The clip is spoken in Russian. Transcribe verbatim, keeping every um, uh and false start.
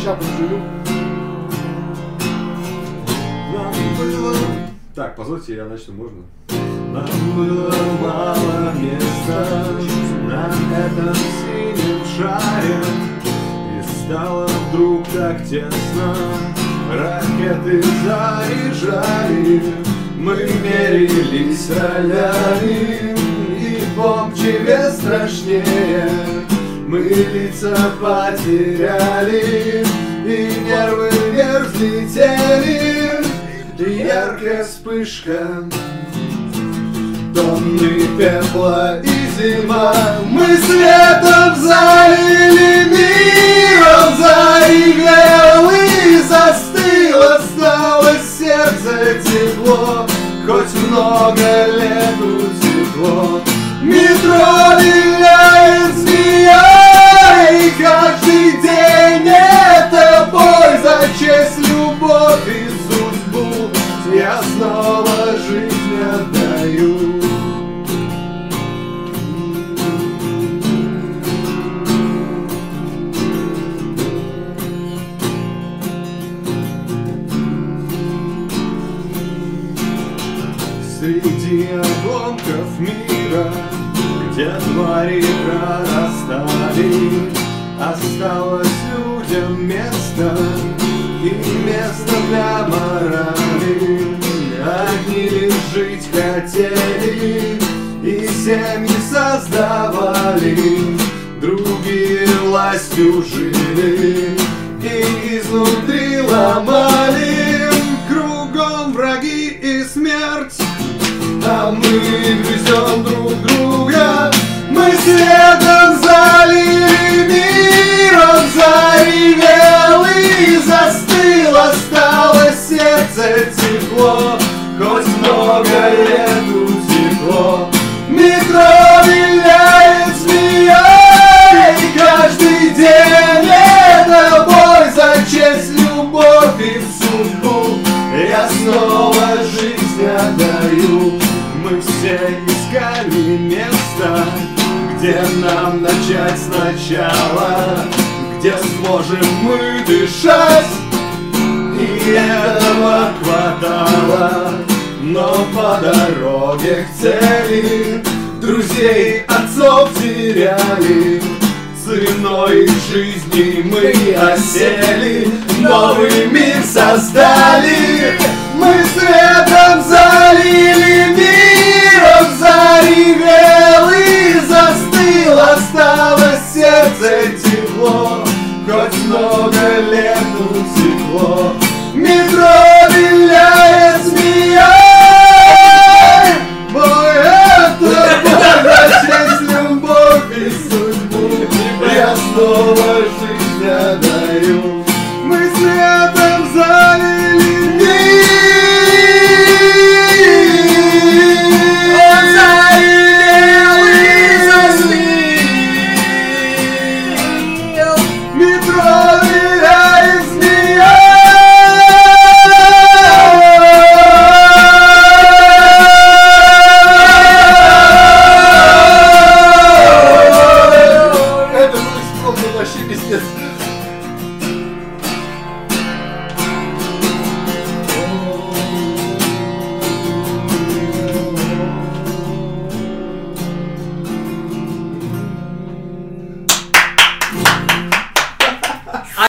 Сейчас подожду. Нам было... Так, позвольте, я начну, можно? Нам было мало места на этом синем шаре, и стало вдруг так тесно. Ракеты заряжали, мы мерились ролями, и бомб тебе страшнее. Мы лица потеряли, и нервы вверх взлетели. Яркая вспышка, тонны пепла и зима. Мы светом залили, миром заревел и застыл. Осталось сердце тепло, хоть много лет утекло. Метро виляет змея, и каждый день это бой за честь, любовь и судьбу. Я снова жизнь отдаю. Среди обломков мира, где твари прорастали, осталось людям место, и место для морали. Одни лишь жить хотели, и семьи создавали, другие властью жили и изнутри ломали. Кругом враги и смерть, а мы грызем друг друга. Мы следом залили, миром заревел и застыл. Осталось сердце тепло, хоть много лет утекло. Метро виляет змея, и каждый день это бой за честь, любовь и судьбу. Я снова жизнь отдаю. Мы все искали место, где нам начать сначала, где сможем мы дышать, и этого хватало. Но по дороге к цели друзей, отцов теряли. Ценой жизни мы осели, новый мир создали. Мы светом залили, миром заревел и застыл. Осталось сердце тепло, хоть много лет утекло. Метро виляет змея, бой это бой за честь, любовь и судьбу. Я снова жив.